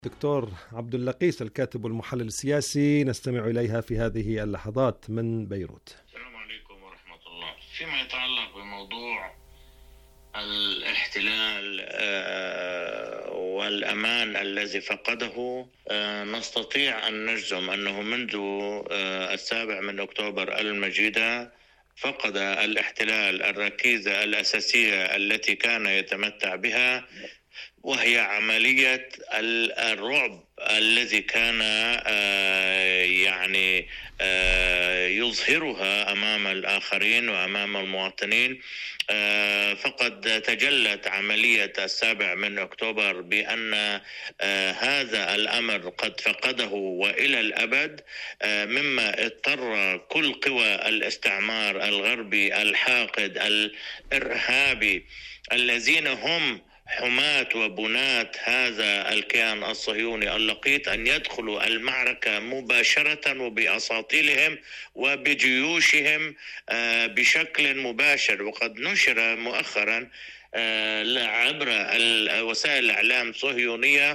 دكتور عبد اللقيس الكاتب والمحلل السياسي نستمع إليها في هذه اللحظات من بيروت. السلام عليكم ورحمة الله. فيما يتعلق بموضوع الاحتلال والأمان الذي فقده، نستطيع أن نجزم أنه منذ 7 أكتوبر المجيدة فقد الاحتلال الركيزة الأساسية التي كان يتمتع بها، وهي عملية الرعب الذي كان يظهرها أمام الآخرين وأمام المواطنين. فقد تجلت عملية 7 أكتوبر بأن هذا الأمر قد فقده وإلى الأبد، مما اضطر كل قوى الاستعمار الغربي الحاقد الإرهابي الذين هم حماة وبنات هذا الكيان الصهيوني اللقيط أن يدخلوا المعركة مباشرة وبأساطيلهم وبجيوشهم بشكل مباشر. وقد نشر مؤخرا عبر وسائل الإعلام الصهيونية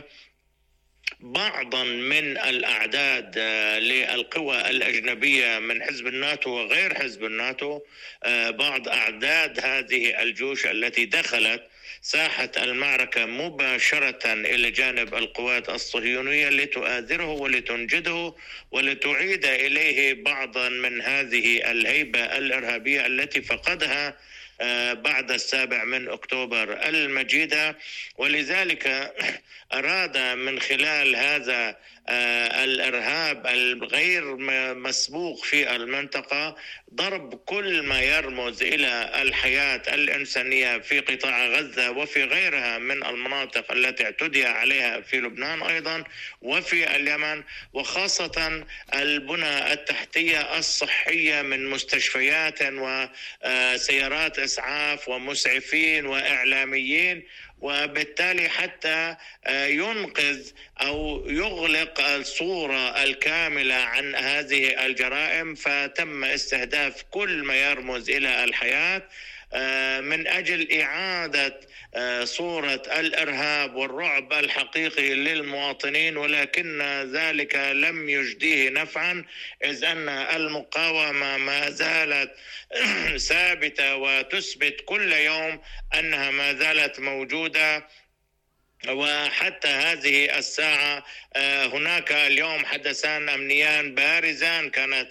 بعضا من الأعداد للقوى الأجنبية من حزب الناتو وغير حزب الناتو، بعض أعداد هذه الجيوش التي دخلت ساحة المعركة مباشرة إلى جانب القوات الصهيونية لتؤازره ولتنجده ولتعيد إليه بعضا من هذه الهيبة الإرهابية التي فقدها بعد 7 أكتوبر المجيدة. ولذلك أراد من خلال هذا الإرهاب الغير مسبوق في المنطقة ضرب كل ما يرمز إلى الحياة الإنسانية في قطاع غزة وفي غيرها من المناطق التي اعتدي عليها في لبنان أيضا وفي اليمن، وخاصة البنى التحتية الصحية من مستشفيات وسيارات إسعاف ومسعفين وإعلاميين، وبالتالي حتى ينقذ أو يغلق الصورة الكاملة عن هذه الجرائم. فتم استهداف كل ما يرمز إلى الحياة من أجل إعادة صورة الإرهاب والرعب الحقيقي للمواطنين، ولكن ذلك لم يجديه نفعا، إذ أن المقاومة ما زالت ثابتة وتثبت كل يوم أنها ما زالت موجودة. وحتى هذه الساعة هناك اليوم حدثان أمنيان بارزان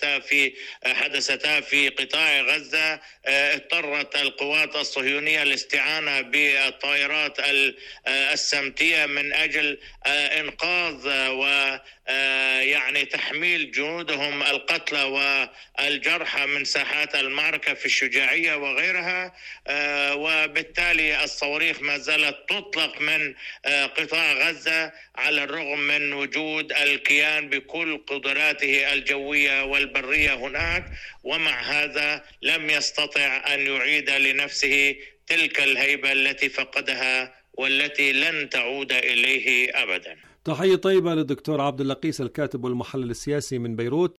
حدثتا في قطاع غزة. اضطرت القوات الصهيونية للاستعانة بالطائرات السمتية من أجل إنقاذ تحميل جنودهم القتلى والجرحى من ساحات المعركة في الشجاعية وغيرها. وبالتالي الصواريخ ما زالت تطلق من قطاع غزة على الرغم من وجود الكيان بكل قدراته الجوية والبرية هناك، ومع هذا لم يستطع أن يعيد لنفسه تلك الهيبة التي فقدها والتي لن تعود إليه أبدا. تحية طيبة للدكتور عبد اللقيس الكاتب والمحلل السياسي من بيروت.